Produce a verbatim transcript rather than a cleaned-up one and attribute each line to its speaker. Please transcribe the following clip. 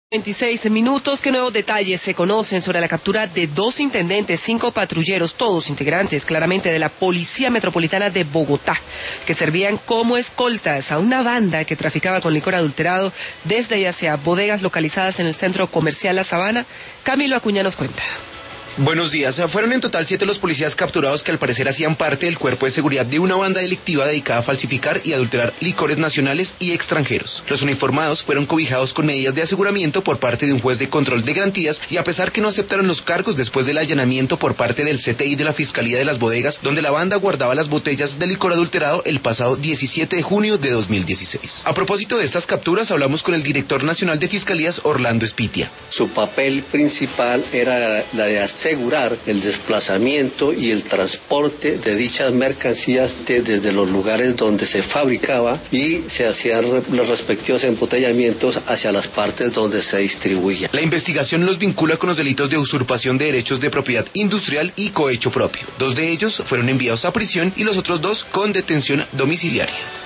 Speaker 1: veintiséis minutos. ¿Qué nuevos detalles se conocen sobre la captura de dos intendentes, cinco patrulleros, todos integrantes claramente de la Policía Metropolitana de Bogotá, que servían como escoltas a una banda que traficaba con licor adulterado desde y hacia bodegas localizadas en el centro comercial La Sabana? Camilo Acuña nos cuenta.
Speaker 2: Buenos días. Fueron en total siete los policías capturados que al parecer hacían parte del cuerpo de seguridad de una banda delictiva dedicada a falsificar y adulterar licores nacionales y extranjeros. Los uniformados fueron cobijados con medidas de aseguramiento por parte de un juez de control de garantías y a pesar que no aceptaron los cargos después del allanamiento por parte del C T I de la Fiscalía de las Bodegas, donde la banda guardaba las botellas de licor adulterado el pasado diecisiete de junio de dos mil dieciséis. A propósito de estas capturas, hablamos con el director nacional de Fiscalías, Orlando Espitia.
Speaker 3: Su papel principal era la de hacer asegurar el desplazamiento y el transporte de dichas mercancías de, desde los lugares donde se fabricaba y se hacían los respectivos embotellamientos hacia las partes donde se distribuía.
Speaker 2: La investigación los vincula con los delitos de usurpación de derechos de propiedad industrial y cohecho propio. Dos de ellos fueron enviados a prisión y los otros dos con detención domiciliaria.